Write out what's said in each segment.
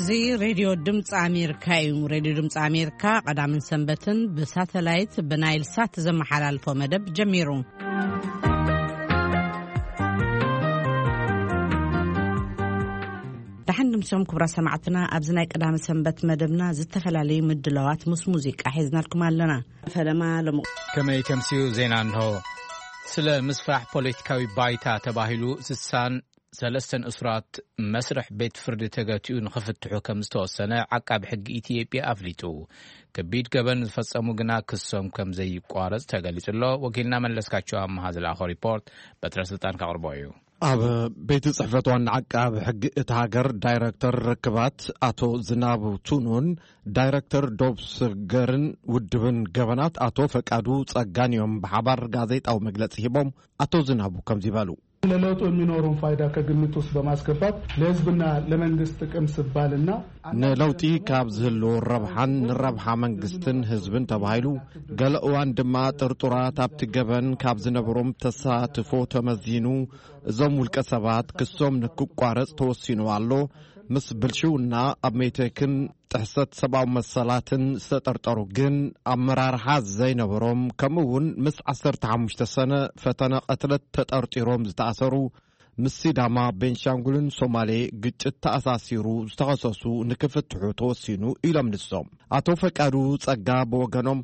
زي راديو دمፅ أمريكا راديو دمፅ أمريكا قدام سنبتن بساتلايت بنايل سات زمحلالفو مدب جميرو تحن مسوم كبرى سمعتنا أبزناي قدام سنبت مدبنا زتفلالي مدلوات موسيقى حيزنا لكم علنا فلما كما يتمسيو زين عنه سلا مسفح بوليتيكاوي بايتا تباهلو سسان سلسن أسرات مسرح بيت فرد تغاتيو نخفتحو كمستوسنة عقاب حق إثيوبيا أفليتو كبيد قبل فصمو قنا كسوم كم زي قوارز تغاليس الله وكيلنا من لسكاتشو أم هذا الآخر ريبورت بتر سلطان كغربايو أب بيت صحفة وان عقاب حق إتهاجر دايركتور ركبات أتو زنابو تونون دايركتور دوبس غرن ودبن غبنات أتو فكادو صغانيوم بحبار غازيت أو مجلس هبوم أتو زنابو كم زيبالو ለለውጡ የሚኖሩን ፋይዳ ከግምት ውስጥ በማስገባት ለህዝብና ለመንግስት ጥቅም ሲባልና ነለውጢ ካብ ዝህሉ ረብሓን ንረብሓ መንግስትን ህዝብን ተባሂሉ ገለእዋን ድማ ጥርጡራት ኣብቲ ገበን ካብ ዝነበሮም ተሳትፎ ተመዚኑ እዞም ውልቀ ሰባት ክሶም ንክቋረጽ ተወሲኑ ኣሎ ምስ ብልሽውና ኣብ ሜቴክን ጥሕሰት ሰብኣዊ መሰላትን ዝተጠርጠሩ ግን ኣመራርሓ ዘይነበሮም ከምኡውን ምስ 15 ሰነ ፈተነ ቀትለት ተጠርጢሮም ዝተኣሰሩ ምስ ሲዳማ ቤንሻንጉልን ሶማሌ ግጭት ተኣሳሲሩ ዝተኸሰሱ ንክፍትሑ ተወሲኑ ኢሎም ንሶም ኣቶ ፈቃዱ ጸጋ ብወገኖም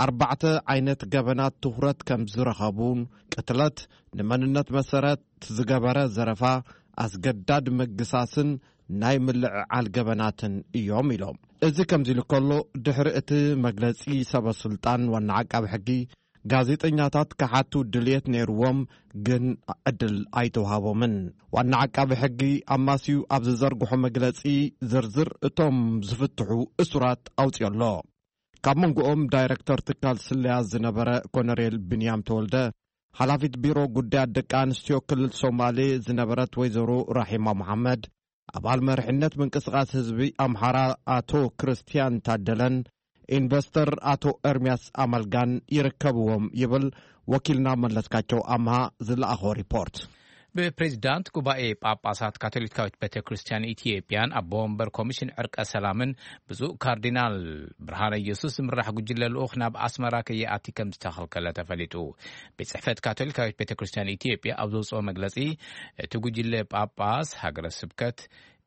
4 ዓይነት ገበናት ትኹረት ከም ዝረኸቡን ቅትለት ንመንነት መሰረት ዝገበረ ዘረፋ ኣስገዳድ መግሳስን ናይ ምልዕዓል ገበናትን እዮም ኢሎም እዚ ከምዚ ልከሎ ድሕሪ እቲ መግለጺ ሰበስልጣን ዋና ዓቃቢ ሕጊ ጋዜጠኛታት ከሓቱ ድልየት ነይርዎም ግን ዕድል ኣይተዋሃቦምን ዋና ዓቃቢ ሕጊ ኣማሲዩ ኣብ ዝዘርግሖ መግለጺ ዝርዝር እቶም ዝፍትሑ እሱራት ኣውፅየሎ ካብ መንጎኦም ዳይሬክተር ትካል ስልያት ዝነበረ ኮሎኔል ብንያም ተወልደ ሓላፊት ቢሮ ጉዳያት ደቂ ኣንስትዮ ክልል ሶማሌ ዝነበረት ወይዘሮ ራሒማ መሐመድ أبال مرحنة من قصقاس حزبي أمحارا آتو كريستيان تادلن إنفستر آتو إرمياس أمالغان يركبوهم يبل وكيلنا من لسكاتشو أمها زل أخو ريبورت ببريزيدانت كوباي باباسات كاثوليكاويت بيت كريستيان إثيوبيان أبومبر كوميشن عرق أسلامن بزو كاردينال برهان يسوس مرح جل الأخنا بأسمرا كي يأتي كم استخل كلا تفلتو بصحفة كاثوليكاويت بيت كريستيان إثيوبيا أبزوس أو مجلسي تجل باباس هجر السبكت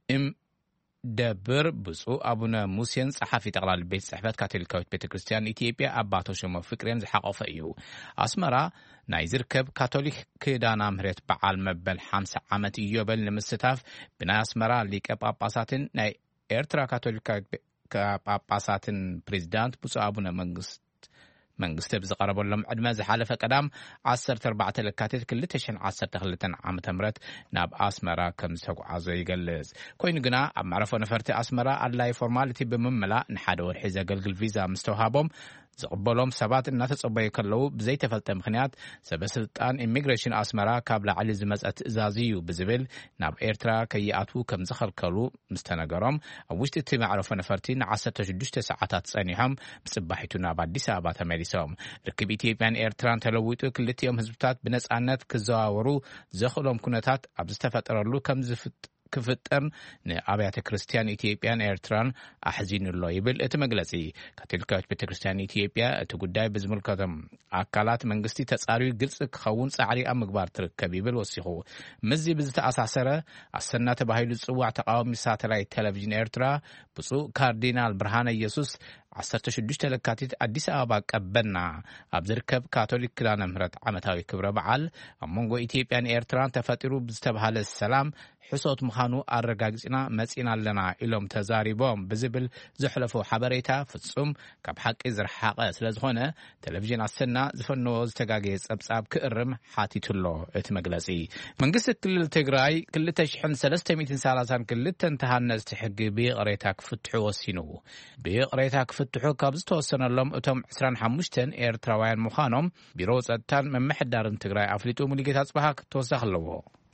دبر بزو أبونا موسين صحفي تقلال بيت صحفة كاثوليكاويت بيت كريستيان إثيوبيا أباتو شما فكرين زحقوا فيو أسمرا نايزر كب كاثوليك كدانا مهرت بعال مبل 5 عامت يوبل نمستاف بنا أسمرا ليك باباساتن ناي إرترا كاثوليكاويت باباساتن بريزيدانت بزو أبونا منغست بزقربوا لهم عدما زحالف قدام 14 لكاتيت كل تشن 12 عام تمرت ناب اسمرا كم سقعز يجلز كوين غنا معرفو نفرتي اسمرا الله فورماليتي بمملا نحد ورحي زغلغل فيزا مستوهابهم زقبلهم سبات الناس تصبي كلو بزي تفلت مخنيات سبسلطان إميغريشن أسمرا كابل علي زمزات إزازيو بزبل ناب إيرترا كياتو كم زخل كلو مستنقرم أوشت تيما عرفو نفرتين 16 ساعات صانيهم بصباحيتو ناب أديس أبا تماريسهم ركب إثيوبيان إيرتران تلويتو كلتيهم هزبتات بنسانات كزاورو زخلهم كونتات أبزتفترلو كم زفت كفتن نأبيات كريستيان إثيوبيان إيرتران أحزين الله يبل إتمجلسي كتلكات بتكريستيان إثيوبيا تقداي بزمل كتم أكلات منجستي تساري جلس خون سعري أم كبار تركبي بالوسيخو مزي بزت أساسرة السنة بهاي الصوع تقاوم ساتلايت تلفزيون إيرترا بسو كاردينال برهان يسوس 16 لكاتيت أديس أبا قبلنا أبزركب كاثوليك كلانا مهرت عمتاوي كبر بعال أمونغو إثيوبيان إيرتران تفتروا بزتبهال السلام حصوت مخانو أرقاقزنا مسئنا لنا إلهم تزاريبهم بزبل زحلفو حبريتا فتصوم كاب حق إزر حاقة سلازخونة تلفزيون السنة زفنو زتقاقيز أبساب كأرم حاتيتو الله اتمقلسي من قصة كل التقراي كل تشحن 300 سالسان كل تنتهان استحق بيغريتاك فتحو وسينو بيغريتاك فتحو كابز توسن اللهم اتم 25 إيرتراوان مخانم بيروز التان من محدار تقراي أفليتو مليكي تصبحك توسخ اللوه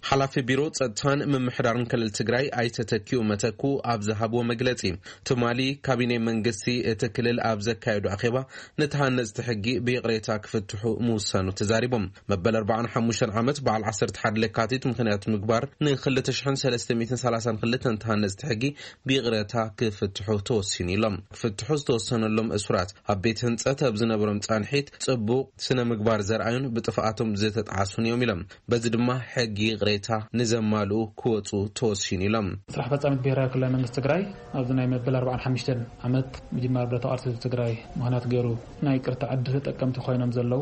ሓላፊ ቢሮ ጸጥታን ምምሕዳርን ክልል ትግራይ ኣይተተኪኡ መተኩ ኣብ ዝሃብዎ መግለጺ ትማሊ ካቢኔ መንግስቲ እቲ ክልል ኣብ ዘካየዱ ኣኼባ ንተሃነጽቲ ሕጊ ብቕሬታ ክፍትሑ ምውሰኑ ተዛሪቦም መበል 45 ዓመት በዓል 11 ለካቲት ምኽንያት ምግባር ን2332 ተሃነጽቲ ሕጊ ብቕሬታ ክፍትሑ ተወሲኑ ኢሎም ክፍትሑ ዝተወሰነሎም እስራት ኣብ ቤት ህንጸት ኣብ ዝነበሮም ጻንሒት ጽቡቕ ስነ ምግባር ዘርአዩን ብጥፍኣቶም ዝተጣዓሱን እዮም ኢሎም በዚ ድማ ሕጊ ቅሬታ ንዘማልኡ ክወጹ ተወሲኑ ኢሎም ስራሕ ፈጻሚት ብሔራዊ ክልላዊ መንግስቲ ትግራይ ኣብዚ ናይ መበል 45 ዓመት ምጅማር ብረታዊ ቃልሲ ትግራይ ምኽንያት ገይሩ ናይ ቅርታ ዓዲ ተጠቀምቲ ኮይኖም ዘለዉ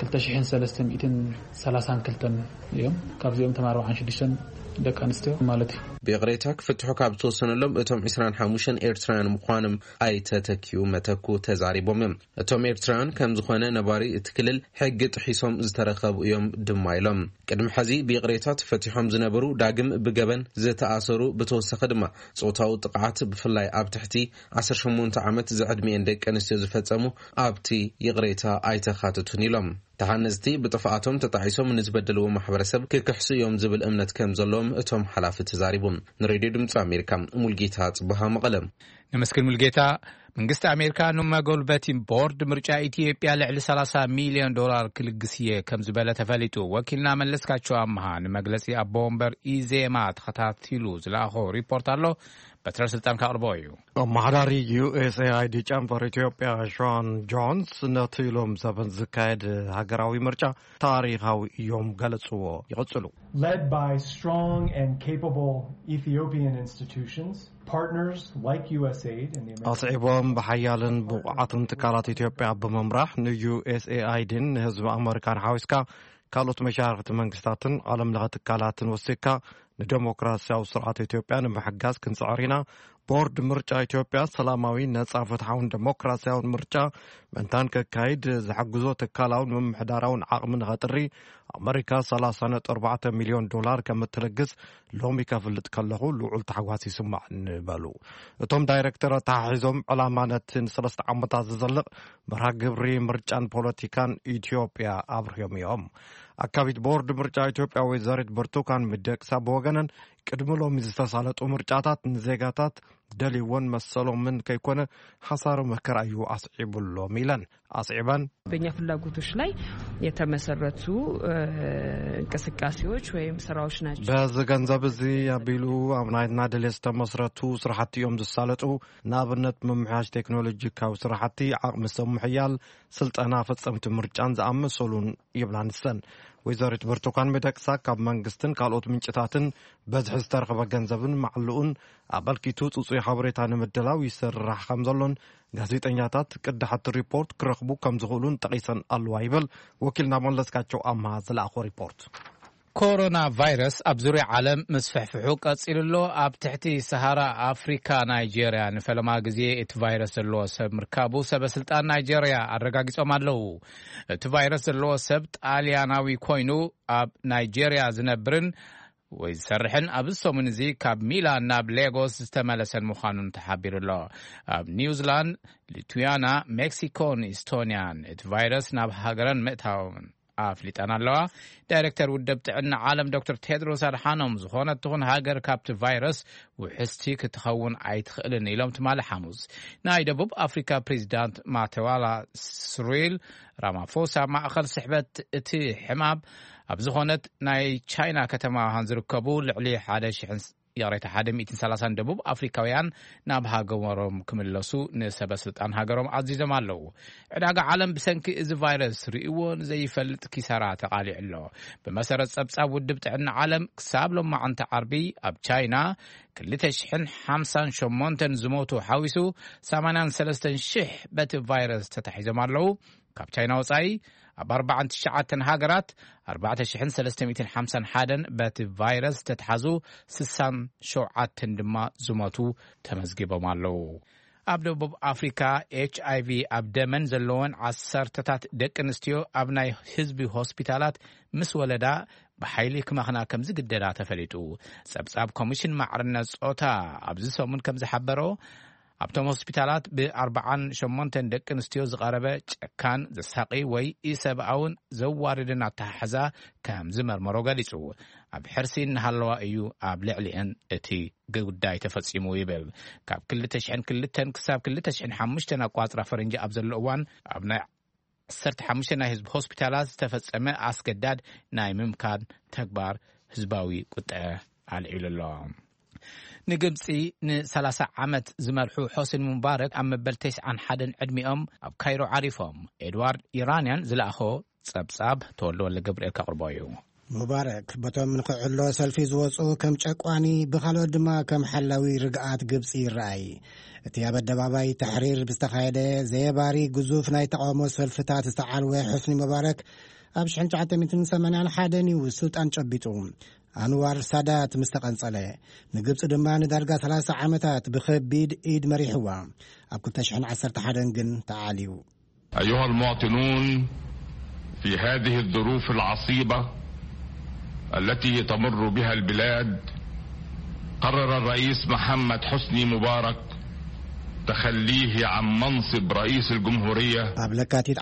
2332 እዮም ካብዚኦም 46 ደቂ ኣንስትዮ ማለት እዩ ብቕሬታ ክፍትሑ ካብ ዝተወሰነሎም እቶም 25 ኤርትራውያን ምዃኖም ኣይተተኪኡ መተኩ ተዛሪቦም እዮም እቶም ኤርትራውያን ከም ዝኾነ ነባሪ እቲ ክልል ሕጊ ጥሒሶም ዝተረኸቡ እዮም ድማ ኢሎም ቅድሚ ሕዚ ብቕሬታ ተፈቲሖም ዝነበሩ ዳግም ብገበን ዝተኣሰሩ ብተወሰኺ ድማ ጾታዊ ጥቃዓት ብፍላይ ኣብ ትሕቲ 18 ዓመት ዝዕድሚአን ደቂ ኣንስትዮ ዝፈጸሙ ኣብቲ ይቕሬታ ኣይተኻተቱን ኢሎም ተሃነጽቲ ብጥፍኣቶም ተጣሒሶም ንዝበደልዎ ማሕበረሰብ ክክሕሱ እዮም ዝብል እምነት ከም ዘለዎም እቶም ሓላፊ ተዛሪቦም ንሬድዮ ድምፂ ኣሜሪካ ሙልጌታ ጽቡሃ መቐለም ነመስግን ሙልጌታ መንግስቲ ኣሜሪካ ንመጎልበቲ ቦርድ ምርጫ ኢትዮጵያ ልዕሊ $30 ሚሊዮን ክልግስየ ከም ዝበለ ተፈሊጡ ወኪልና መለስካቸው ኣምሃ ንመግለጺ ኣቦ ወንበር ኢዜማ ተኸታቲሉ ዝለኣኾ ሪፖርት ኣሎ በትረ ስልጣን ካቅርቦ እዩ ማሕዳሪ USAID ቻምበር ኢትዮጵያ ሾን ጆንስ ነቲ ኢሎም ዘበን ዝካየድ ሃገራዊ ምርጫ ታሪኻዊ እዮም ገለጽዎ ይቕጽሉ led by strong and capable Ethiopian institutions partners like USAID and the American ኣጽዒቦም ብሓያልን ብቑዓትን ትካላት ኢትዮጵያ ብምምራሕ ንUSAIDን ህዝቢ ኣሜሪካን ሓዊስካ ካልኦት መሻርክቲ መንግስታትን ዓለም ለኸ ትካላትን ወሲካ ንዲሞክራሲያዊ ስርዓት ኢትዮጵያ ንምሕጋዝ ክንጽዕሪና ቦርድ ምርጫ ኢትዮጵያ ሰላማዊ ነጻ ፍትሓውን ዲሞክራሲያውን ምርጫ መንታን ከካይድ ዝሕግዞ ትካላውን ምምሕዳራውን ዓቕሚ ንኸጥሪ ኣሜሪካ $30.4 ሚሊዮን ከም እትለግስ ሎሚ ከፍልጥ ከለኹ ልዑል ተሓጓስ ይስማዕ ንበሉ እቶም ዳይሬክተራት ተሓሒዞም ዕላማ ነቲ 3 ዓመታት ዝዘልቕ መርሃ ግብሪ ምርጫን ፖለቲካን ኢትዮጵያ ኣብርዮም እዮም ኣካቢት ቦርድ ምርጫ ኢትዮጵያ ወይዘሪት ብርቱካን ሚደቅሳ ብወገነን ቅድሚ ሎሚ ዝተሳለጡ ምርጫታት ንዜጋታት ደልይዎን መሰሎምን ከይኮነ ሐሳሩ መከራ እዩ አስዒብሎም ይለን አስዒባን በእኛ ፍላጎቶች ላይ የተመሰረቱ እንቅስቃሴዎች ወይም ስራዎች ናቸው በዚህ ገንዘብ እዚህ ያቢሉ አብናይና ደለስ ተመስረቱ ስራሕቲ እዮም ዝሳለጡ ናብነት መምሐሽ ቴክኖሎጂካዊ ስራሕቲ ዓቅሚ ሰሙሕያል ስልጠና ፈጸምቲ ምርጫን ዝኣመሰሉን ይብላንሰን ወይዘሪት ብርቱካን ሚደቅሳ ካብ መንግስትን ካልኦት ምንጭታትን በዝሕ ዝተረኸበ ገንዘብን ማዕልኡን ኣበልኪቱ ጽጹይ ሓበሬታ ንምድላው ይስራሕ ከም ዘሎን ጋዜጠኛታት ቅድሓት ሪፖርት ክረኽቡ ከም ዝኽእሉን ጠቂሰን ኣለዋ ይብል ወኪልና መለስካቸው ኣምሃ ዝለኣኾ ሪፖርት ኮሮና ቫይረስ ኣብ ዙርያ ዓለም መስፈሕፍሑ ቀፂሉሎ ኣብ ትሕቲ ሰሃራ ኣፍሪካ ናይጄርያ ንፈለማ ግዜ እቲ ቫይረስ ዘለዎ ሰብ ምርካቡ ሰበስልጣን ናይጄርያ ኣረጋጊጾም ኣለዉ እቲ ቫይረስ ዘለዎ ሰብ ጣልያናዊ ኮይኑ ኣብ ናይጄርያ ዝነብርን ወይ ዝሰርሕን ኣብ ሰሙን እዚ ካብ ሚላን ናብ ሌጎስ ዝተመለሰን ምዃኑን ተሓቢሩሎ ኣብ ኒውዚላንድ ሊቱያና ሜክሲኮን ኢስቶኒያን እቲ ቫይረስ ናብ ሃገረን ምእታውን ኣፍሊጠን ኣለዋ ዳይሬክተር ውድብ ጥዕና ዓለም ዶክተር ቴድሮስ ኣድሓኖም ዝኾነት ትኹን ሃገር ካብቲ ቫይረስ ውሕስቲ ክትኸውን ኣይትኽእልን ኢሎም ትማሊ ሐሙስ ናይ ደቡብ ኣፍሪካ ፕሬዚዳንት ማቴዋላ ሲሪል ራማፎሳ ማእኸል ስሕበት እቲ ሕማም ኣብ ዝኾነት ናይ ቻይና ከተማ ዝርከቡ ልዕሊ 130 ደቡብ ኣፍሪካውያን ናብ ሃገሮም ክምለሱ ንሰበስልጣን ሃገሮም ዓዚዞም ኣለዉ ዕዳጋ ዓለም ብሰንኪ እዚ ቫይረስ ርእይዎን ዘይፈልጥ ኪሳራ ተቃሊዕ ኣሎ ብመሰረት ጸብጻብ ውድብ ጥዕና ዓለም ክሳብ ሎማዓንቲ ዓርቢ ኣብ ቻይና 258 ዝሞቱ ሓዊሱ 83,000 በቲ ቫይረስ ተታሒዞም ኣለዉ ካብ ቻይና ወጻኢ ኣብ 49 ሃገራት 4,351 በቲ ቫይረስ ተተሓዙ 67 ድማ ዝሞቱ ተመዝጊቦም ኣለዉ ኣብ ደቡብ ኣፍሪካ HIV ኣብ ደመን ዘለወን 10 ደቂ ኣንስትዮ ኣብ ናይ ህዝቢ ሆስፒታላት ምስ ወለዳ ብሓይሊ ክመኽና ከም ዝግደዳ ተፈሊጡ ጸብጻብ ኮሚሽን ማዕርነት ጾታ ኣብዚ ሰሙን ከም ዝሓበሮ ኣብቶም ሆስፒታላት ብ48 ደቂ ኣንስትዮ ዝቐረበ ጨካን ዘሳቂ ወይ ኢሰብኣውን ዘዋርድን ኣተሓሕዛ ከም ዝመርመሮ ገሊጹ ኣብ ሕርሲ እናሃለዋ እዩ ኣብ ልዕሊአን እቲ ጉዳይ ተፈጺሙ ይብል ካብ 2002 ክሳብ 2005 ኣቋጽራ ፈረንጂ ኣብ ዘሎ እዋን ኣብ ናይ 15 ናይ ህዝቢ ሆስፒታላት ዝተፈጸመ ኣስገዳድ ናይ ምምካን ተግባር ህዝባዊ ቁጥዐ ኣልዒሉ ኣሎ ንግብፂ ን30 ዓመት ዝመርሑ ሆስኒ ሙባረክ ኣብ መበል 91 ዕድሚኦም ኣብ ካይሮ ዓሪፎም ኤድዋርድ ኢራንያን ዝለኣኾ ጸብጻብ ተወልደ ወለ ገብርኤል ከቕርቦ እዩ ሙባረክ በቶም ንክዕሎ ሰልፊ ዝወፁ ከም ጨቋኒ ብኻልኦት ድማ ከም ሓላዊ ርግኣት ግብፂ ይረኣይ እቲ ኣብ ኣደባባይ ተሕሪር ብዝተኻየደ ዘየባሪ ግዙፍ ናይ ተቃውሞ ሰልፍታት ዝተዓልወ ሆስኒ ሙባረክ ኣብ 1981 እዩ ስልጣን ጨቢጡ አንዋር ሳዳት مستقنصله ንግብጽ ድማ ንዳርጋ 30 ዓመታት ብከቢድ ኢድ መሪሕዋ ኣብ 2011 ግን ተዓልዩ أيها المواطنون في هذه الظروف العصيبة التي تمر بها البلاد قرر الرئيس محمد حسني مبارك تخليه عن منصب رئيس الجمهورية ኣብ ለካቲት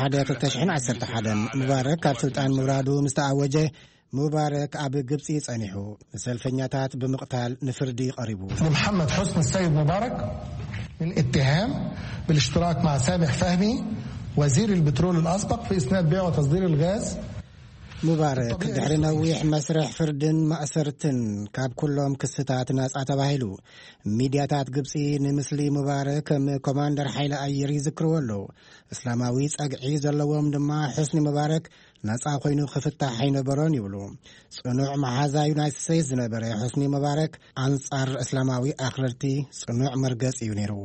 2011 مبارك ካብ ስልጣን ምራዱ مستعوجه مبارك أب جبسي صنيحو سلفنياتات بمقتال نفردي قريبو محمد حسني السيد مبارك من اتهام بالاشتراك مع سامح فهمي وزير البترول الأسبق في إسناد بيع وتصدير الغاز مبارك دحر نويح مسرح فردن مأسرتن كاب كلهم كستات ناس أتباهلو ميدياتات جبسي نمثلي مبارك كوماندر حيل أير يذكروا له إسلاماوي أقعيز اللوام دما حسني مبارك ناس أخوينو خفتة حين برون يولو صنوع محازا يونايتد ستيتس نبري حسني مبارك أنصار إسلاماوي آخرتي صنوع مرقس يونيرو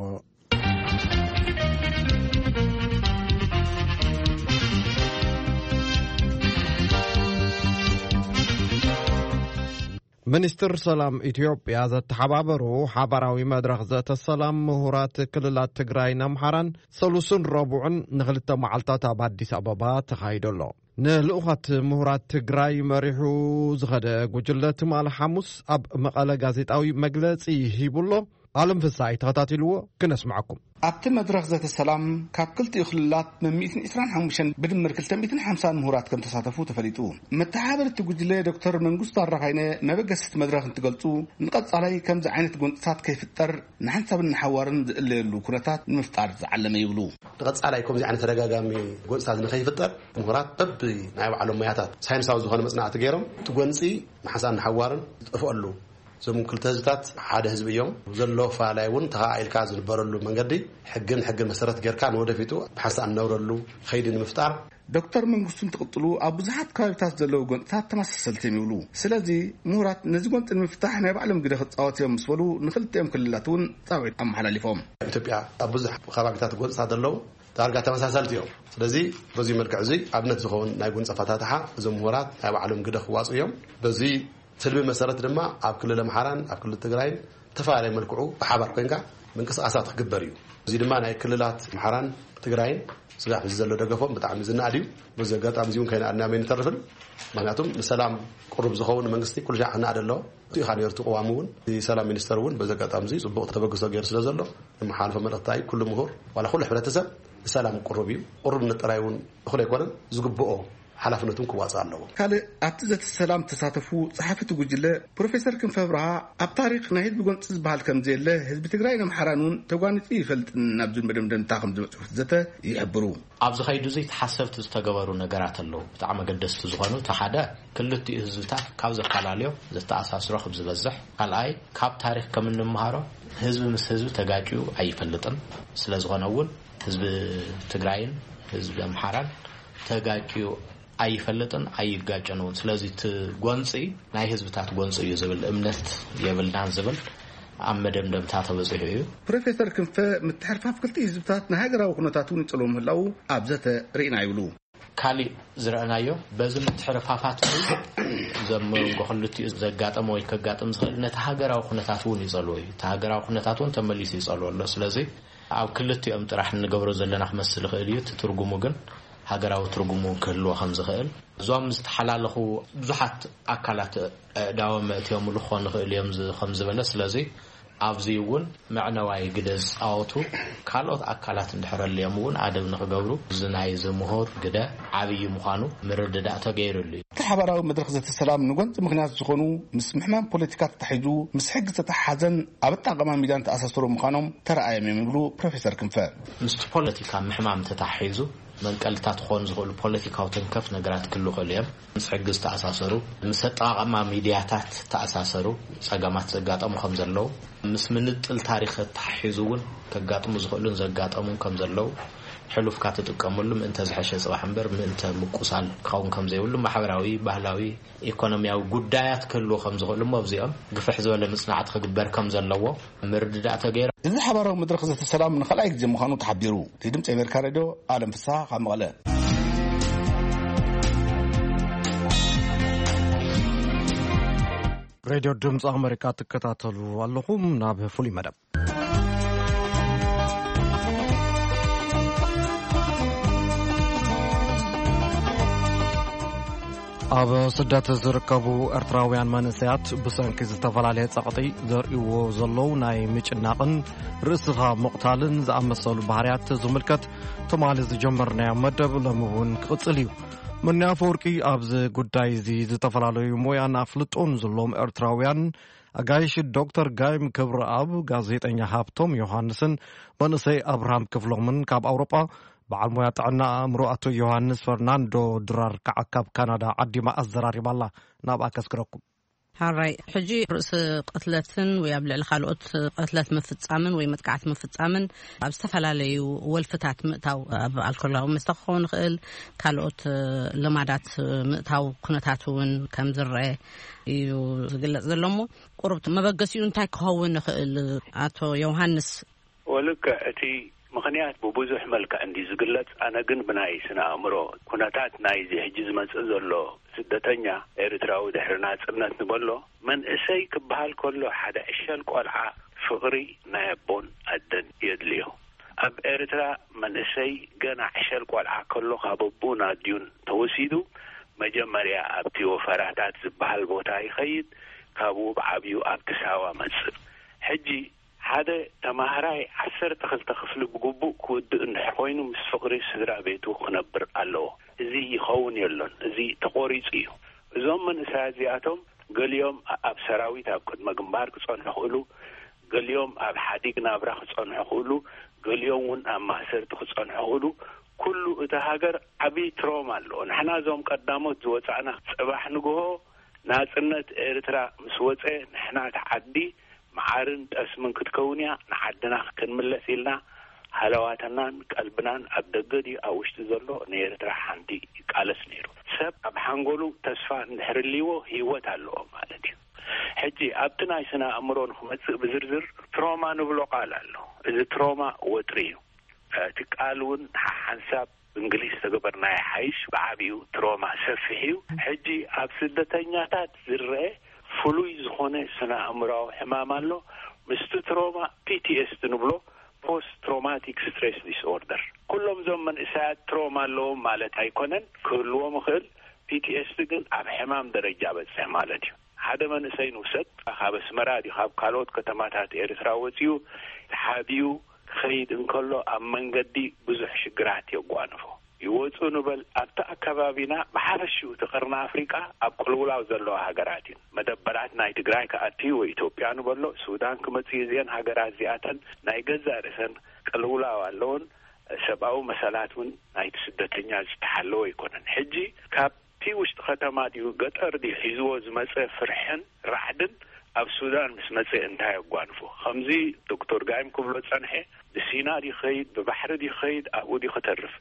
ሚኒስትር ሰላም ኢትዮጵያ ዘተሓባበሩ ሓባራዊ መድረኽ ዘተ ሰላም ምሁራት ክልላት ትግራይ ኣምሓራን ሰሉስን ረቡዕን ንኽልተ መዓልታት ኣብ ኣዲስ ኣበባ ተኻይደሎ ንልኡኻት ምሁራት ትግራይ መሪሑ ዝኸደ ጉጅለ ትማል ሓሙስ ኣብ መቐለ ጋዜጣዊ መግለጺ ሂቡሎ ዓለም ፍሳይ ተኸታቲልዎ ክነስማዓኩም ኣብቲ መድረኽ ዘተ ሰላም ካብ ክልቲኡ ክልላት 125 ብድምር 250 ምሁራት ከም ተሳተፉ ተፈሊጡ መተሓባበርቲ ጉጅለ ዶክተር መንግስቱ አራኻይነ መበገስት መድረኽ እንትገልጹ ንቀጻላይ ከምዚ ዓይነት ጎንፅታት ከይፍጠር ንሓንሳብን ሓዋርን ዝእለየሉ ኩነታት ንምፍጣር ዝዓለመ ይብሉ ንቀጻላይ ከምዚ ዓይነት ተደጋጋሚ ጎንፅታት ንከይፍጠር ምሁራት በብ ናይ ባዕሎም ሞያታት ሳይንሳዊ ዝኾነ መጽናዕቲ ገይሮም እቲ ጎንፂ ንሓንሳብን ሓዋርን ዝጥፍአሉ زم كل تزتات حدا حزبيهم زلوا فعليون تغايلك زنبرلو منقدي حقن مسارات غير كان ودفيتو بحسن نورلو خيد المفتار دكتور منغستون تقتلوا ابوزحات كايتات زلو غنطات تمسسلتين يولو سلازي مورات نزغونت المفتاح ناي بعلم غده خصاوتهم مسولو نخلتهم كللاتون صاويت ام حلاليفهم ايتوبيا ابوزح خباغتات غنصات دلو دارغا تمسسلتيهم سلازي بزي مركع زي ابنت زخون ناي غنصفاتاتها زم مورات ناي بعلم غده خواصيهم بزي سلبي مسارات دما اب كل لمحران اب كل تግራይ ተፋላይ መልክዑ በሓባር ኮይንካ መንቀሳቀሳት ክግበር እዩ እዚ ድማ ናይ ክልላት محران ትግራይን ስጋሕ ዘሎ ደገፎም በጣም ዝናድዩ በዘጋጣም ዚውን ከይናና ምን ተርፍን ማለትም ሰላም ቁርብ ዝኸውን መንግስቲ ኩሉ ጃዕና አደሎ እቲ ኻኔርቱ ቆዋሙን ሰላም ሚኒስተር ውን በዘጋጣም ዚ ጽቡቕ ተበግሶ ገይር ስለ ዘሎ መሓልፈ መልእክታይ ኩሉ ምሁር ወላ ኩሉ ሕብረተሰብ ሰላም ቁርብ እዩ ቁርብ ንጥራይውን እኹለ ይኮነን ዝግብኦ حلفنتهم كواص الله قال ابتزت السلام تساتفو صحفه ጉጅለ ፕሮፌሰር ክንፈ ብርሃ ኣብ ታሪክ ናይ ህዝቢ ጎንጽ ዝባል ከም ዘለ ህዝቢ ትግራይ ንምሓራኑን ተጓኒጽ ይፈልጥ ናብዙ መደምደም ታኸም ዝመጽፍ ዘተ ይሕብሩ ኣብዚ ኸይዱ ዘይ ተሓሰብት ዝተገበሩ ነገራት ኣለው ብጣዕሚ ገደስቲ ዝኾኑ ተሓደ ክልቲ ህዝብታት ካብ ዘካላልዮ ዘተኣሳስሮ ክብ ዝበዝሕ ካልኣይ ካብ ታሪክ ከም እንምሃሮ ህዝቢ ምስ ህዝቢ ተጋጭዩ ኣይፈልጥን ስለ ዝኾነውን ህዝቢ ትግራይን ህዝቢ ኣምሓራን ተጋጭዩ ኣይፈልጥን ኣይጋጨኑን ስለዚህ ትጎንጽ ናይ ህዝብታት ጎንጽ እዩ ዝብል እምነት የብልናን ዝብል ኣብ መደምደምታ ተበጽሑ እዩ ፕሮፌሰር ክንፈ ምትሕርፋፍ ክልቲ ህዝብታት ንሃገራዊ ኩነታቱን ይጽሎም ህላው ኣብዘተ ርኢና ይብሉ ካሊ ዝረአናዮ በዚ ምትሕርፋፋት ዘመንጎ ክልቲ ዘጋጠመ ወይ ከጋጠም ዝኽእል ነቲ ሃገራዊ ኩነታቱን ይጸልዎ እዩ ሃገራዊ ኩነታቱን ተመሊሱ ይጸልዎ ኣሎ ስለዚህ ኣብ ክልቲኦም ጥራሕ ንገብሮ ዘለና ክመስል ይኽእል እዩ ትርጉሙ ግን ሃገራዊ ትርጉሙ ክህልዎ ከም ዝኽእል ዞም ዝተሓላለኹ ብዙሓት ኣካላት ዳወም እትዮም ልኾን ይኽእል እዮም ከም ዝበለ ስለዚህ ኣብዚውን መዕነዋይ ግደዝ ኣውቱ ካልኦት ኣካላት እንድሕረልዮም እውን ኣደብ ንኽገብሩ ዝናይ ዝምሁር ግደ ዓብይ ምዃኑ ምርድዳእ ተገይሩሉ እዩ ተሓባራዊ መድረክ ዘተሰላም ንጎንፂ ምክንያት ዝኾኑ ምስ ምሕማም ፖለቲካ ተታሒዙ ምስ ሕጊ ዝተተሓዘን ኣብ ኣጠቓቕማ ሚዛን ተኣሳሰሩ ምዃኖም ተረኣዮም ይብሉ ፕሮፌሰር ክንፈ ምስ ፖለቲካ ምሕማም ተታሒዙ መንቀልታት ኾን ዝኽእሉ ፖለቲካዊ ተንከፍ ነገራት ክሉ ኸልዮም ምስ ሕጊ ዝተኣሳሰሩ ምስ ኣጠቓቕማ ሚድያታት ተኣሳሰሩ ፀገማት ዘጋጠሙ ከም ዘለው ምስ ምንጥል ታሪክ ተታሒዙ እውን ከጋጥሙ ዝኽእሉን ዘጋጠሙን ከም ዘለው ሕሉፍካ ትጥቀመሉ ምእንተ ዝሐሸ ጽባሕ እምበር ምእንተ ምቁሳል ካውን ከም ዘይብሉ ማሕበራዊ ባህላዊ ኢኮኖሚያዊ ጉዳያት ክሉ ከም ዝኽእሉ እዚኦም ግፍሕ ዝበለ ምጽናዕት ክግበር ከም ዘለዎ ምርድዳእ ተገይሩ እዚ ሓባራዊ መድረክ ዘተሰላም ንኸልኣይ ግዜ ምዃኑ ተሓቢሩ ድምፂ ኣሜሪካ ሬድዮ ዓለም ፍስሓ ካብ መቐለ ሬድዮ ድምፂ ኣሜሪካ ትከታተሉ ኣለኹም ናብ ፍሉይ መደብ ኣብ ስደት ዝርከቡ ኤርትራውያን መንእሰያት ብሰንኪ ዝተፈላለየ ጸቕጢ ዘርእይዎ ዘለዉ ናይ ምጭናቕን ርእስኻ ምቕታልን ዝኣመሰሉ ባህርያት ዝምልከት ትማሊ ዝጀመርናዮ መደብ ሎሚ እውን ክቕጽል እዩ ምንያ ፈወርቂ ኣብዚ ጉዳይ እዚ ዝተፈላለዩ ሞያን ኣፍልጦን ዘለዎም ኤርትራውያን ኣጋይሽ ዶክተር ጋይም ክብረኣብ ጋዜጠኛ ሃብቶም ዮሃንስን መንእሰይ ኣብርሃም ክፍሎምን ካብ ኣውሮጳ በዓል ሞያ ጥዕና ኣእምሮ ኣቶ ዮሃንስ ፈርናንዶ ድራር ከዓ ካብ ካናዳ ዓዲማ ኣዘራሪባላ ናብ ኣከስክረኩም ሃራይ ሕጂ ርእሲ ቅትለትን ወይ ኣብ ልዕሊ ካልኦት ቅትለት ምፍጻምን ወይ መጥቃዕቲ ምፍጻምን ኣብ ዝተፈላለዩ ወልፍታት ምእታው ኣብ ኣልኮላዊ መስተ ክኸውን ይኽእል ካልኦት ልማዳት ምእታው ኩነታት እውን ከም ዝረአ እዩ ዝግለጽ ዘሎ እሞ ቁርብቲ መበገሲኡ እንታይ ክኸውን ይኽእል ኣቶ ዮሃንስ ወልከ እቲ ምክንያት ብብዙሕ መልክዕ እንዲ ዝግለጽ ኣነ ግን ብናይ ስነ ኣእምሮ ኩነታት ናይ ሕጂ ዝመጽእ ዘሎ ስደተኛ ኤርትራዊ ድሕሪ ናጽነት ንበሎ መንእሰይ ክበሃል ከሎ ሓደ ዕሸል ቆልዓ ፍቕሪ ናይ ኣቦን ኣደን የድልዮ ኣብ ኤርትራ መንእሰይ ገና ዕሸል ቆልዓ ከሎ ካብ ኣቦን ኣድዩን ተወሲዱ መጀመርያ ኣብቲ ወፈራታት ዝበሃል ቦታ ይኸይድ ካብኡ ብዓብዩ ኣብቲ ሳዋ መጽእ ሕጂ ሓደ ተማህራይ 12 ክፍሊ ብግቡእ ክውድእ እንድሕር ምስ ፍቕሪ ስድራ ቤቱ ክነብር ኣለዎ እዚ ይኸውን የሎን እዚ ተቆሪጹ እዩ እዞም መንእሰያት እዚኣቶም ገሊኦም ኣብ ሰራዊት ኣብ ቅድመ ግንባር ክጸንሑ ይኽእሉ ገሊኦም ኣብ ሓዲግ ናብራ ክጸንሑ ይኽእሉ ገሊኦም እውን ኣብ ማእሰርቲ ክጸንሑ ይኽእሉ ኩሉ እቲ ሃገር ዓብይ ትሮማ ኣለዎ ንሕና እዞም ቀዳሞት ዝወጻእና ጽባሕ ንግሆ ናጽነት ኤርትራ ምስ ወፀ ንሕና ተዓዲ معارن تأسمن كتكونيا نعدنا كنملس إلنا هلواتنا قلبنا أبدقدي أوشت زلو نيرترا حندي قالس نيرو سب أب حنقولو تسفى نحرليو هيوت هلو مالتي حجي أبتنا يسنا أمرون خمس بزرزر تروما نبلو قال له إذا تروما وتريو تقالون حنساب انجليز تقبرنا حيش بعبيو تروما سفحيو حجي أب سدتنياتات زرّي فلوي زخونه سنا أمراو حمامالو مست تروما PTSD نبلو post traumatic stress disorder كلهم زمن إساعد تروما لهم مالت هيكونن كلهم خل PTSD جن أب حمام درجة بس مالتي هذا من إساين وسط أخاب اسمرادي خاب كالوت كتماتات إرثراوتيو حابيو خيد إن كله أمن قدي بزح شجرات يقوانفو يوصلوا نبل أبتأ كبابنا بحرشوا تقرنا أفريقيا أبقلوا وزلوا هاجراتين مدبرات نايت جراي كأتيو إثيوبيا نبلو السودان كمتيزين هاجرات زياتن نايجزار سن قلوا واللون سبعو مسالاتون نايت سدتنيا تحلوا يكونن حجي كاب تيوش ختمات يقطر دي حزوز مسا فرحن رعدن أب السودان مسمسة انتهى قوانفو خمزي دكتور قايم كبلو صنحي بسينا دي خيد ببحر دي خيد أو دي خطرف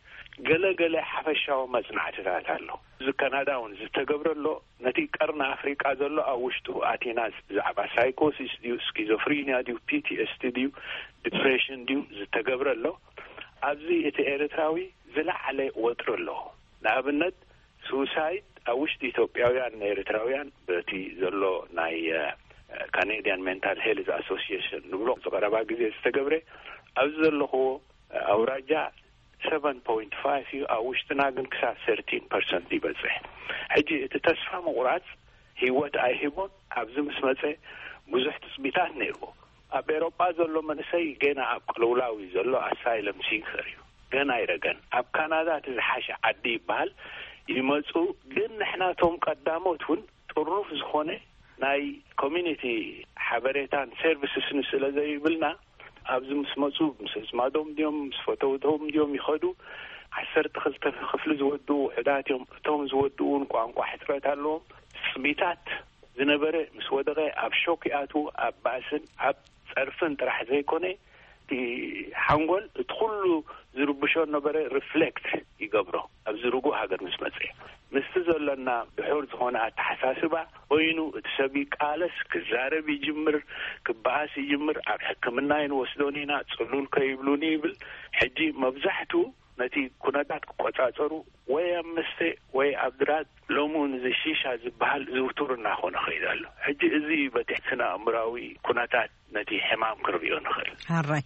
قل حفشاو مزنعتات له زي كندا ونزي تقبر له نتي قرن أفريقيا زلو أوشتو آتيناز زعبا سايكوسيس ديو سكيزوفرينيا ديو PTSD ديو ديبريشن ديو زي تقبر له أبزي إتي إيرتراوي زلع علي وطر له لابند سوسايد أوشت إثيوبياويان إيرتراويان بتي زلو ناي Canadian Mental Health Association نبلغ زقربا جزء استقبره أبزل له أوراجع 7.5 أوشتنا جن كسا 13% دي بزح حجي تتسفى مقرات هي وات أيهبون أبزم اسمته بزح تثبيتات نيرو በአውሮፓ ዘሎ መንሰይ ገና ኣብ ቅልውላዊ ዘሎ ኣሳይለም ሲንከር እዩ ገና ይረገን ኣብ ካናዳ ተዝሓሸ ዓዲ ይባል ይመጹ ግን ንሕናቶም ቀዳሞት እውን ጥሩፍ ዝኾነ ናይ ኮሚኒቲ ሓበሬታን ሰርቪስስን ስለዘይብልና ኣብዚ ምስ መጹ ምስ ዝማዶም ዲዮም ምስ ፈተውቶም ዲዮም ይኸዱ 12 ክፍሊ ዝወዱ ውሕዳትዮም እቶም ዝወዱውን ቋንቋ ሕፅረት ኣለዎም ስሚታት ዝነበረ ምስ ወደቀ ኣብ ሾክያቱ ኣብ ባስን ኣብ ጸርፍን ጥራሕ ዘይኮነ ሓንጎል እትኩሉ ዝርብሾ ነበረ ሪፍሌክት ይገብሮ ኣብ ዝርጉ ሃገር ምስ መጽ ምስቲ ዘለና ብሕር ዝኾነ ኣተሓሳስባ ወይኑ እትሰቢ ቃለስ ክዛረብ ይጅምር ክባኣስ ይጅምር ኣብ ሕክምና ይንወስዶኒና ጽሉል ከይብሉኒ ይብል ሕጂ መብዛሕቱ ነቲ ኩነታት ክቆጻጸሩ ወይ ኣብ መስተ ወይ ኣብ ድራት ሎሙን ዝሺሻ ዝበሃል ዝውቱር እናኾነ ኸይዳሎ ሕጂ እዚ በትሕትና እምራዊ ኩነታት ነቲ ሕማም ክርብዮ ንኽእል ሃራይ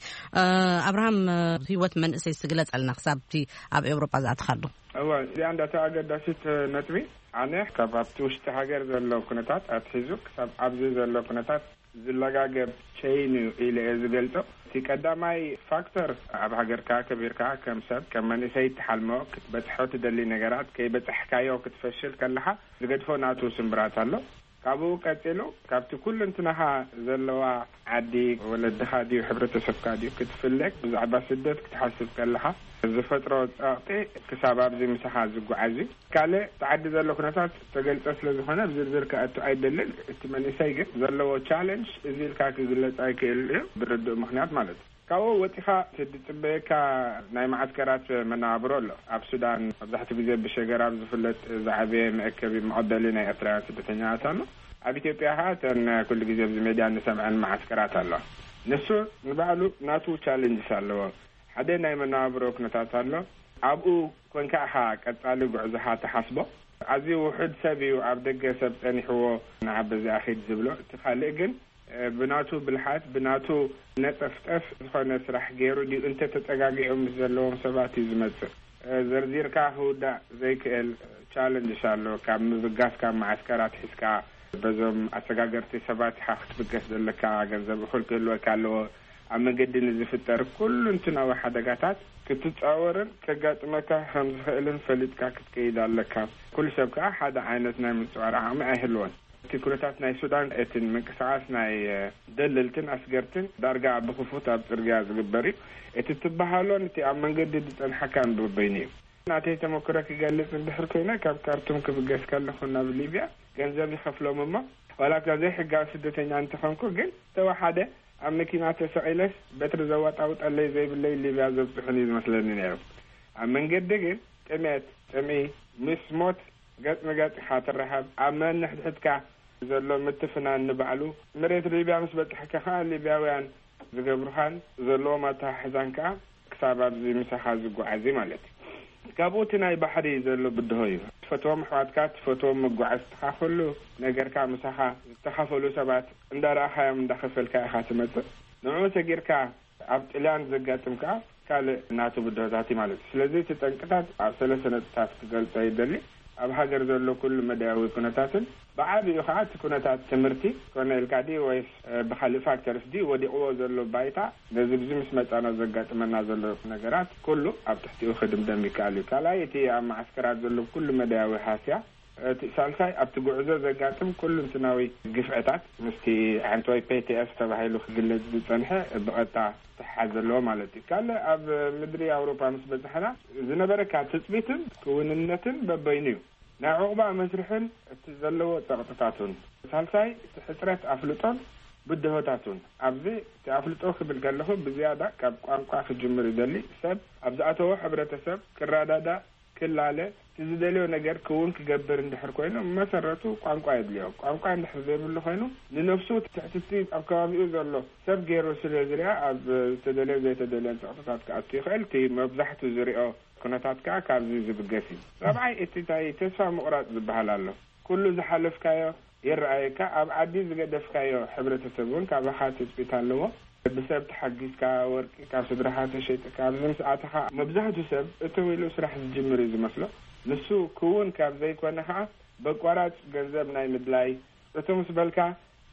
ኣብርሃም ህይወት መንእሰይ ዝግለጸልና ክሳብቲ ኣብ ኤውሮጳ ዝኣትኻሉ እዋ እዚኣ እንዳተኣገዳሲት ነጥቢ ኣነ ካብ ኣብቲ ውሽጢ ሃገር ዘሎ ኩነታት ኣትሒዙ ክሳብ ኣብዚ ዘሎ ኩነታት ዝለጋገብ ቸይን ኢለ ዝገልጾ እቲ ቀዳማይ ፋክተር ኣብ ሃገርካ ከቢርካ ከም ሰብ ከም መንእሰይ ትሓልሞ ክትበጽሖ ትደሊ ነገራት ከይበጽሕካዮ ክትፈሽል ከለኻ ዝገድፎ ናቱ ስምብራት ኣሎ ካብኡ ቀፂሉ ካብቲ ኩሉ እንትናኻ ዘለዋ ዓዲ ወለድኻ ድዩ ሕብረተሰብካ ድዩ ክትፍለቅ ብዛዕባ ስደት ክትሓስብ ከለኻ ዝፈጥሮ ጸቕጢ ክሳብ ኣብዚ ምሳኻ ዝጓዓዙ ካልእ ተዓዲ ዘሎ ኩነታት ተገልጸ ስለ ዝኾነ ብዝርዝር ከኣቱ ኣይደልን እቲ መንእሰይ ግን ዘለዎ ቻሌንጅ እዚ ኢልካ ክግለጽ ኣይክእል እዩ ብርድእ ምክንያት ማለት እዩ ካብኡ ወጢኻ ትጽበየካ ናይ ማዓስከራት መነባብሮ ኣሎ ኣብ ሱዳን መብዛሕትኡ ግዜ ብሸገራብ ዝፍለጥ ዝዓበየ መእከቢ መቐበሊ ናይ ኤርትራውያን ስደተኛታት ኣሎ ኣብ ኢትዮጵያ ተን ኩሉ ግዜ ብዚ ሜድያ ንሰምዐን ማዓስከራት ኣሎ ንሱ ንባዕሉ ናቱ ቻሌንጅስ ኣለዎ ሓደ ናይ መነባብሮ ኩነታት ኣሎ ኣብኡ ኮንካ ኢኻ ቀጻሊ ጉዕዞኻ ተሓስቦ ኣዝዩ ውሑድ ሰብ እዩ ኣብ ደገ ሰብ ጸኒሕዎ ንዓብ እዚ ኣኺድ ዝብሎ እቲ ካልእ ግን ብናቱ ብልሓት ብናቱ ነጠፍጠፍ ዝኾነ ስራሕ ገይሩ ድዩ እንተ ተጸጋጊዖም ምስ ዘለዎም ሰባት እዩ ዝመጽእ ዘርዚርካ ክውዳእ ዘይክእል ቻሌንጅስ ኣሎ ካብ ምብጋስ ካብ ማዓስከራት ሒዝካ በዞም ኣሰጋገርቲ ሰባት ኢኻ ክትብገስ ዘለካ ገንዘብ እኹል ክህልወካ ኣለዎ ኣብ መንገዲ ንዝፍጠር ኩሉ እንትናዊ ሓደጋታት ክትጻወርን ከጋጥመካ ከም ዝኽእልን ፈሊጥካ ክትከይድ ኣለካ ኩሉ ሰብ ከዓ ሓደ ዓይነት ናይ ምጽዋር ዓቕሚ ኣይህልዎን እቲ ኩነታት ናይ ሱዳን እትን ምንቅስቓስ ናይ ደለልትን ኣስገርትን ዳርጋ ብክፉት ኣብ ጽርግያ ዝግበር እዩ እቲ ትበሃሎን እቲ ኣብ መንገዲ ዝጸንሐካ ንብበይኒ እዩ ናተይ ተመክሮ ክገልጽ እንድሕር ኮይነ ካብ ካርቱም ክብገስ ከለኹ ናብ ሊብያ ገንዘብ ይኸፍሎም እሞ ዋላካ ዘይሕጋዊ ስደተኛ እንትኾንኩ ግን ተዋሓደ ኣብ መኪና ተሰቂለስ በትሪ ዘዋጣውጠለይ ዘይብለይ ሊብያ ዘብፅሑን እዩ ዝመስለኒ ነይሩ ኣብ መንገዲ ግን ጥሜት ጥምኢ ምስ ሞት ገጽ ንገጽ ኢኻ ትረኸብ ኣብ መንሕድሕድካ ዘሎ ምትፍናን ንባዕሉ መሬት ሊብያ ምስ በፅሕካ ከዓ ሊብያውያን ዝገብሩኻን ዘለዎም ኣተሓሕዛን ከዓ ክሳብ ኣብዚ ምሳኻ ዝጓዓዚ ማለት እዩ ካብኡ እቲ ናይ ባሕሪ ዘሎ ብድሆ እዩ ትፈትዎም ኣሕዋትካ ትፈትዎም መጓዓዝ ትኻፈሉ ነገርካ ምሳኻ ዝተኻፈሉ ሰባት እንዳረኣኻዮም እንዳኸፈልካ ኢኻ ትመጽእ ንዕኡ ሰጊርካ ኣብ ጥልያን ዘጋጥም ከዓ ካልእ ናቱ ብድሆታት እዩ ማለት እዩ ስለዚ እቲ ጠንቅታት ኣብ 3 ነጥብታት ክገልጾ ይደሊ ኣብ ሃገር ዘሎ ኩሉ መድያዊ ኩነታትን ብዓብኡ ከዓ እቲ ኩነታት ትምህርቲ ኮነ ኢልካ ዲ ወይስ ብካልእ ፋክተርስ ዲ ወዲቕዎ ዘሎ ባይታ ነዚ ብዚ ምስ መጻኖ ዘጋጥመና ዘሎ ነገራት ኩሉ ኣብ ትሕቲኡ ክድምደም ይከኣል እዩ ካልኣይ እቲ ኣብ ማዓስከራት ዘሎ ኩሉ መድያዊ ሃስያ እቲ ሳልሳይ ኣብቲ ጉዕዞ ዘጋጥም ኩሉ እንትናዊ ግፍዕታት ምስቲ ሓንቶይ ፔቲኤስ ተባሂሉ ክግለጽ ዝጸንሐ ብቐጥታ ትሓዝ ዘለዎ ማለት እዩ ካልእ ኣብ ምድሪ ኣውሮፓ ምስ በጽሕና ዝነበረካ ትጽቢትን ክውንነትን በበይኑ እዩ ናይ ዕቑባ መስርሕን እቲ ዘለዎ ጸቕጥታቱን ሳልሳይ እቲ ሕፅረት ኣፍልጦን ብድሆታቱን ኣብዚ እቲ ኣፍልጦ ክብል ከለኹ ብዝያዳ ካብ ቋንቋ ክጅምር ይደሊ ሰብ ኣብ ዝኣተዎ ሕብረተሰብ ክረዳዳ ክላለ ዝደልዮ ነገር ክውን ክገብር እንድሕር ኮይኑ መሰረቱ ቋንቋ የድልዮ ቋንቋ እንድሕር ዘይብሉ ኮይኑ ንነፍሱ ትሕትቲ ኣብ ከባቢኡ ዘሎ ሰብ ገይሩ ስለ ዝርያ ኣብ ዝተደልዮ ዘይተደልዮን ጸቕጥታት ክኣቱ ይኽእል እቲ መብዛሕትኡ ዝሪኦ ኩነታት ከዓ ካብዚ ዝብገስ እዩ ራብዓይ እቲ እንታይ ተስፋ ምቑራጽ ዝበሃል ኣሎ ኩሉ ዝሓለፍካዮ ይረኣየካ ኣብ ዓዲ ዝገደፍካዮ ሕብረተሰብ እውን ካብኻ ትጽቢት ኣለዎ ብሰብ ተሓጊዝካ ወርቂ ካብ ስድራኻ ተሸይጥካ ኣብዚ ምስኣትኻ መብዛሕትኡ ሰብ እቶም ኢሉ ስራሕ ዝጅምር እዩ ዝመስሎ ንሱ ክውን ካብ ዘይኮነ ከዓ በቋራጭ ገንዘብ ናይ ምድላይ እቶም ስበልካ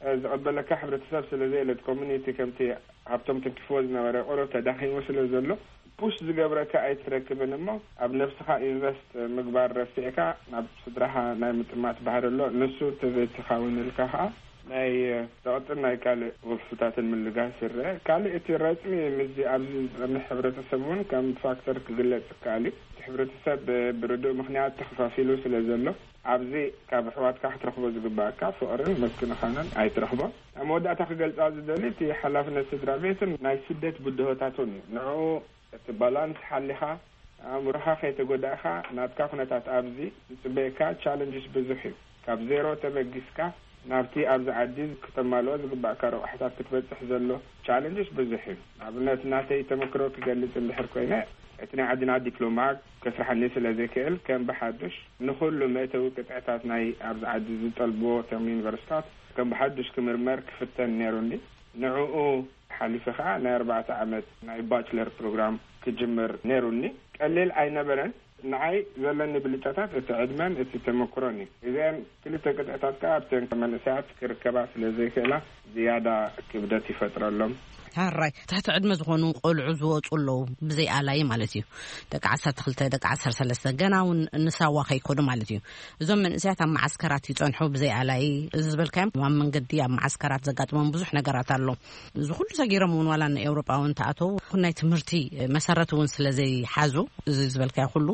ዝቕበለካ ሕብረተሰብ ስለዘይለት ኮሚኒቲ ከምቲ ሃብቶም ትንክፎዝ ነበረ ቆረብ ተዳኺሙ ስለዘሎ ፑሽ ዝገብረካ ኣይትረክብን እሞ ኣብ ነፍስኻ ኢንቨስት ምግባር ረፊዕካ ናብ ስድራኻ ናይ ምጥማት ባህር ኣሎ ንሱ ተዘይትኻውን ኢልካ ከዓ ናይ ተቐጥል ናይ ካልእ ወፍታትን ምልጋስ ይርአ ካልእ እቲ ረፅሚ ምዚ ኣብዚ ዝፀንሕ ሕብረተሰብ እውን ከም ፋክተር ክግለጽ ይከኣል እዩ ሕብረተሰብ ብርዱእ ምክንያት ተኸፋፊሉ ስለ ዘሎ ኣብዚ ካብ ኣሕዋትካ ክትረኽቦ ዝግባእካ ፍቕርን መስክንኻንን ኣይትረኽቦም ኣብ መወዳእታ ክገልጻ ዝደሊ እቲ ሓላፍነት ስድራ ቤትን ናይ ስደት ብድሆታትን እዩ ንዕኡ እቲ ባላንስ ሓሊኻ ኣእምሮኻ ከይተጎዳእኻ ናትካ ኩነታት ኣብዚ ዝፅበየካ ቻለንጅስ ብዙሕ እዩ ካብ ዜሮ ተበጊስካ ናብቲ ኣብዚ ዓዲ ክተማልኦ ዝግባእካ ረቑሕታት ክትበፅሕ ዘሎ ቻለንጅስ ብዙሕ እዩ ንኣብነት ናተይ ተመክሮ ክገልጽ እንድሕር ኮይነ እቲ ናይ ዓድና ዲፕሎማ ከስራሐኒ ስለዘይክእል ከም ብሓዱሽ ንኩሉ መእተዊ ቅጥዕታት ናይ ኣብዚ ዓዲ ዝጠልብዎ ቶም ዩኒቨርሲታት ከም ብሓዱሽ ክምርመር ክፍተን ነይሩኒ ንዕኡ ሓሊፈ ከዓ ናይ 4 ዓመት ናይ ባችለር ፕሮግራም ክጅምር ነይሩኒ ቀሊል ኣይነበረን ንዓይ ዘለኒ ብልጫታት እቲ ዕድመን እቲ ተመክሮን እዩ እዚአን ክልተ ቅጥዕታት ከዓ ኣብተን መንእሰያት ክርከባ ስለዘይክእላ ዝያዳ ክብደት ይፈጥረሎም ሃራይ ታሕቲ ዕድመ ዝኾኑ ቆልዑ ዝወፁ ኣለዉ ብዘይ ኣላይ ማለት እዩ ደቂ 12 ደቂ 13 ገና እውን ንሳዋ ከይኮኑ ማለት እዩ እዞም መንእሰያት ኣብ ማዓስከራት ይፀንሑ ብዘይ ኣላይ እዚ ዝበልካዮም ኣብ መንገዲ ኣብ ማዓስከራት ዘጋጥሞም ብዙሕ ነገራት ኣሎ እዚ ኩሉ ሰጊሮም እውን ዋላ ንኤውሮጳውን ተኣተው ኩናይ ትምህርቲ መሰረት እውን ስለዘይሓዙ እዚ ዝበልካዮ ኩሉ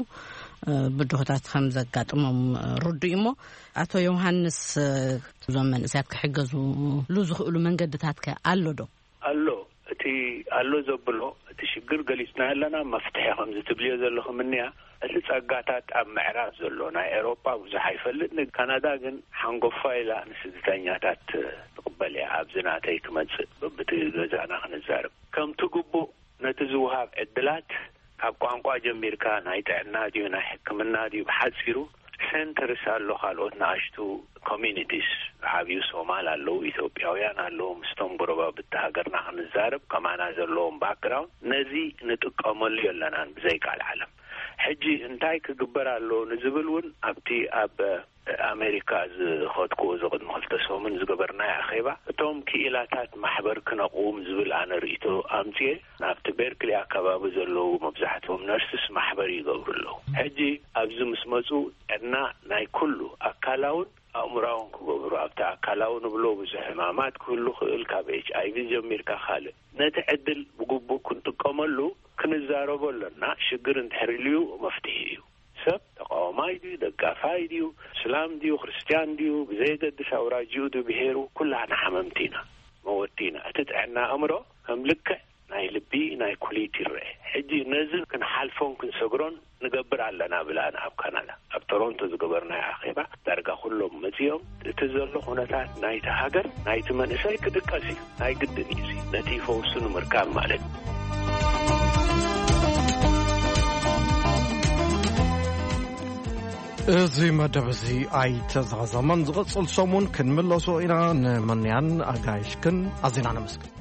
ብድሆታት ከም ዘጋጥሞም ርዱእ እሞ ኣቶ ዮሃንስ እዞም መንእሰያት ክሕገዙ ዝኽእሉ መንገድታት ኣሎ ዶ ኣሎ እቲ ኣሎ ዘብሎ እቲ ሽግር ገሊጽና ኣለና መፍትሒ ከም ዝትብልዮ ዘለኹም እንያ እቲ ጸጋታት ኣብ ምዕራብ ዘሎ ናይ ኤውሮጳ ብዙሕ ኣይፈልጥ ካናዳ ግን ሓንጎፋ ኢላ ንስደተኛታት ትቕበል እያ ኣብዚ ናተይ ክመጽእ በብቲ ገዛና ክንዛረብ ከምቲ ግቡእ ነቲ ዝውሃብ ዕድላት ካብ ቋንቋ ጀሚርካ ናይ ጥዕና ድዩ ናይ ሕክምና ድዩ ብሓፂሩ ሴንተርስ ኣሎ ካልኦት ንኣሽቱ ኮሚኒቲስ ዓብዩ ሶማል ኣለዉ ኢትዮጵያውያን ኣለዉ ምስቶም ጎረባብቲ ሃገርና ክንዛረብ ከማና ዘለዎም ባክግራውንድ ነዚ ንጥቀመሉ የለናን ብዘይቃል ዓለም ሕጂ እንታይ ክግበር ኣሎ ንዝብል እውን ኣብቲ ኣብ ኣሜሪካ ዝኸድክዎ ዝቕድሚ 2 ሰሙን ዝገበርናይ ኣኼባ እቶም ክኢላታት ማሕበር ክነቁም ዝብል ኣነ ርእቶ ኣምፅየ ናብቲ ቤርክሊ ኣከባቢ ዘለዉ መብዛሕትኦም ነርስስ ማሕበር ይገብሩ ኣለዉ ሕጂ ኣብዚ ምስ መፁ ዕድና ናይ ኩሉ ኣካላውን ኣእምራውን ክገብሩ ኣብቲ ኣካላዊ ንብሎ ብዙሕ ሕማማት ክህሉ ክእል ካብ HIV ጀሚርካ ካልእ ነቲ ዕድል ብግቡእ ክንጥቀመሉ ክንዛረቦ ኣለና ሽግር እንድሕርልዩ መፍትሒ እዩ ሰብ ተቃዋማይ ድዩ ደጋፋይ ድዩ እስላም ድዩ ክርስቲያን ድዩ ብዘይገድስ ኣውራጅኡ ድዩ ብሄሩ ኩላና ሓመምቲና መወዲና እቲ ጥዕና ኣእምሮ ከም ልክዕ ናይ ልቢ ናይ ኩሊት ይርአ ሕጂ ነዚ ክንሓልፎን ክንሰግሮን ንገብር ኣለና ብላና ኣብ ካናዳ ኣብ ቶሮንቶ ዝገበርናይ ኣኼባ ዳርጋ ኩሎም መፅኦም እቲ ዘሎ ኩነታት ናይቲ ሃገር ናይቲ መንእሰይ ክድቀስ እዩ ናይ ግድን እዩ ነቲ ፈውሱ ንምርካብ ማለት እዚ መደብ እዚ ኣይተዛዘመን ዝቕፅል ሰሙን ክንምለሶ ኢና ንመንያን ኣጋይሽክን ኣዚና ነመስግን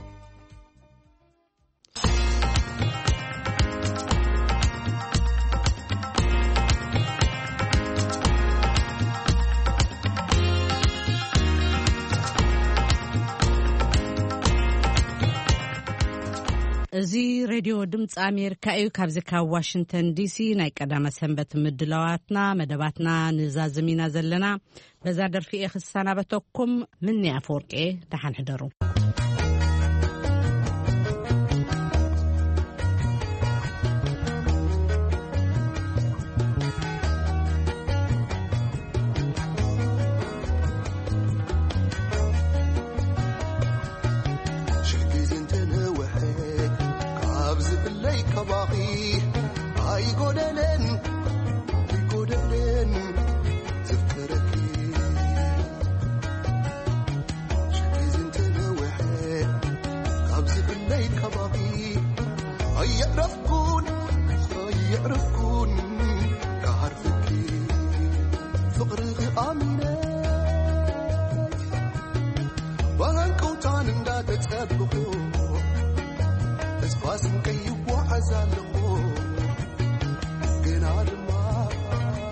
እዚ ሬድዮ ድምፂ ኣሜሪካ እዩ ካብዚ ካብ ዋሽንግተን ዲሲ ናይ ቀዳመ ሰንበት ምድላዋትና መደባትና ንዛዝሚና ዘለና በዛ ደርፊ ክሰናበተኩም ምንያ አፈወርቄ ደሓን ሕደሩ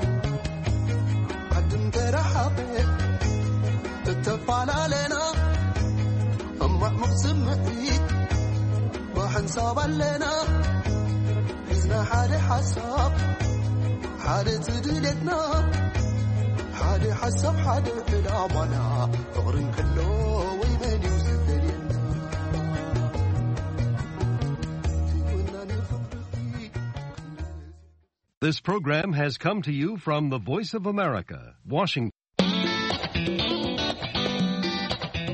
تتفعل علينا أما مقسم معيد وحنصاب لنا حزنا حالي حساب حالي تدلتنا حالي حساب حالي علامنا فغرن كله ويماني وسدلنا This program has come to you from the Voice of America, Washington.